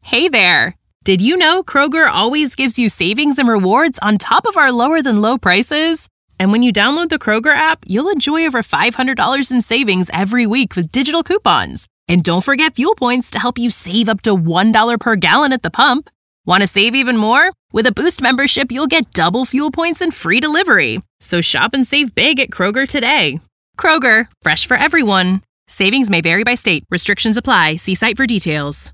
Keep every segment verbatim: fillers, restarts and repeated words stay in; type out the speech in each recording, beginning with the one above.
Hey there! Did you know Kroger always gives you savings and rewards on top of our lower-than-low prices? And when you download the Kroger app, you'll enjoy over five hundred dollars in savings every week with digital coupons. And don't forget fuel points to help you save up to one dollar per gallon at the pump. Want to save even more? With a Boost membership, you'll get double fuel points and free delivery. So shop and save big at Kroger today. Kroger, fresh for everyone. Savings may vary by state. Restrictions apply. See site for details.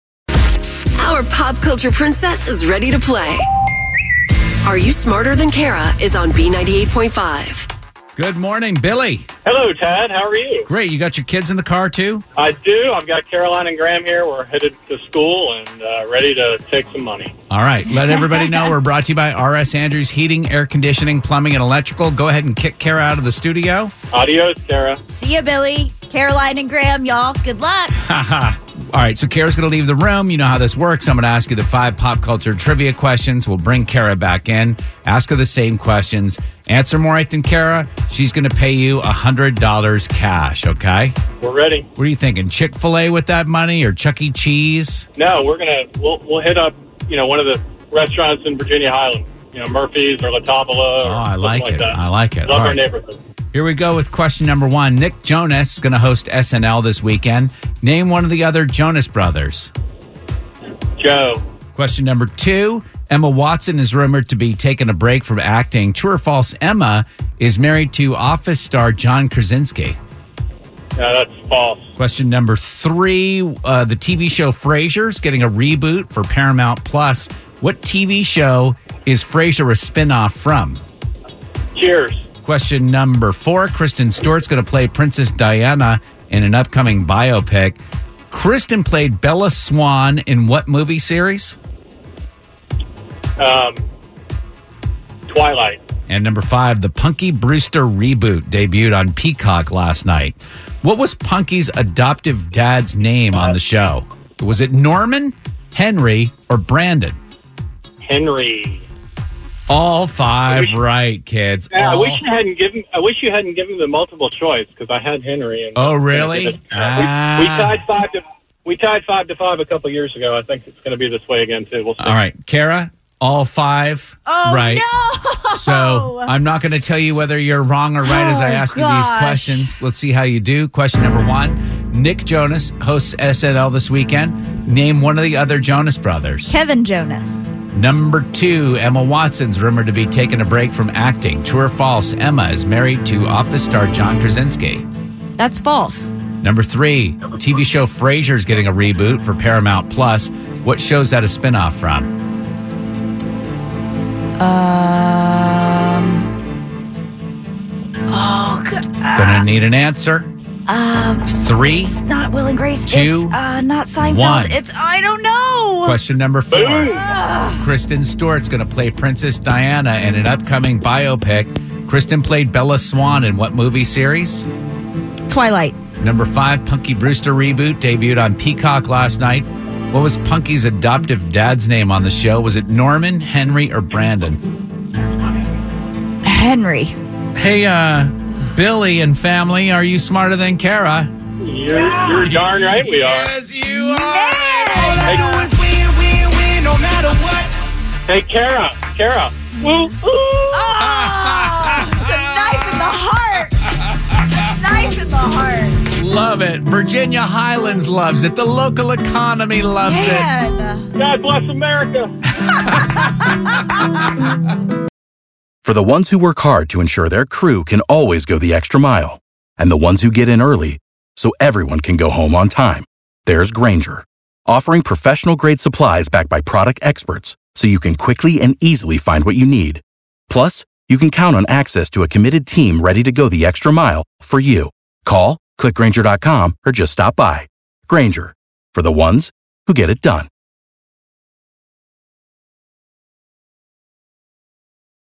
Our pop culture princess is ready to play. Are You Smarter Than Kara is on B ninety-eight point five. Good morning, Billy. Hello, Tad. How are you? Great. You got your kids in the car, too? I do. I've got Caroline and Graham here. We're headed to school and uh, ready to take some money. All right. Let everybody know we're brought to you by R S Andrews Heating, Air Conditioning, Plumbing, and Electrical. Go ahead and kick Kara out of the studio. Adios, Kara. See ya, Billy. Caroline and Graham, y'all. Good luck. Haha. All right, so Kara's going to leave the room. You know how this works. I'm going to ask you the five pop culture trivia questions. We'll bring Kara back in, ask her the same questions. Answer more right than Kara, she's going to pay you one hundred dollars cash, okay? We're ready. What are you thinking, Chick-fil-A with that money or Chuck E. Cheese? No, we're going to, we'll, we'll hit up, you know, one of the restaurants in Virginia Highland. You know, Murphy's or La Tavola. Oh, I like like it. That. I like it. Love All our right. neighborhood. Here we go with question number one. Nick Jonas is going to host S N L this weekend. Name one of the other Jonas brothers. Joe. Question number two. Emma Watson is rumored to be taking a break from acting. True or false, Emma is married to Office star John Krasinski. No, that's false. Question number three. Uh, the T V show Frasier is getting a reboot for Paramount Plus. What T V show is Frasier a spinoff from? Cheers. Question number four. Kristen Stewart's going to play Princess Diana in an upcoming biopic. Kristen played Bella Swan in what movie series? Um, Twilight. And number five, the Punky Brewster reboot debuted on Peacock last night. What was Punky's adoptive dad's name on the show? Was it Norman, Henry, or Brandon? Henry. All five wish, right, kids. Yeah, All... I wish you hadn't given. I wish you hadn't given the multiple choice because I had Henry. And oh, really? Uh, ah. we, we tied five to we tied five to five a couple years ago. I think it's going to be this way again too. We'll see. All right, Kara. All five oh, right. No. So I'm not going to tell you whether you're wrong or right oh, as I ask gosh. you these questions. Let's see how you do. Question number one. Nick Jonas hosts S N L this weekend. Name one of the other Jonas brothers. Kevin Jonas. Number two. Emma Watson's rumored to be taking a break from acting. True or false? Emma is married to Office star John Krasinski. That's false. Number three. T V show Frasier is getting a reboot for Paramount Plus. What show is that a spinoff from? Um. Oh, God. Gonna need an answer. Um. Three. It's not Will and Grace. Two. It's uh, not Seinfeld. One. It's I don't know. Question number four. Uh. Kristen Stewart's gonna play Princess Diana in an upcoming biopic. Kristen played Bella Swan in what movie series? Twilight. Number five. Punky Brewster reboot debuted on Peacock last night. What was Punky's adoptive dad's name on the show? Was it Norman, Henry, or Brandon? Henry. Hey, uh, Billy and family, are you smarter than Kara? You're, you're darn right we are. Yes, you are. Hey, win, win, win, no matter what. Hey, Kara, Kara. Woo, woo. Oh, it's a knife in the heart. Knife in the heart. Love it. Virginia Highlands loves it. The local economy loves Man. it. God bless America. For the ones who work hard to ensure their crew can always go the extra mile, and the ones who get in early so everyone can go home on time, there's Grainger, offering professional-grade supplies backed by product experts so you can quickly and easily find what you need. Plus, you can count on access to a committed team ready to go the extra mile for you. Call, click Grainger dot com, or just stop by. Grainger, for the ones who get it done.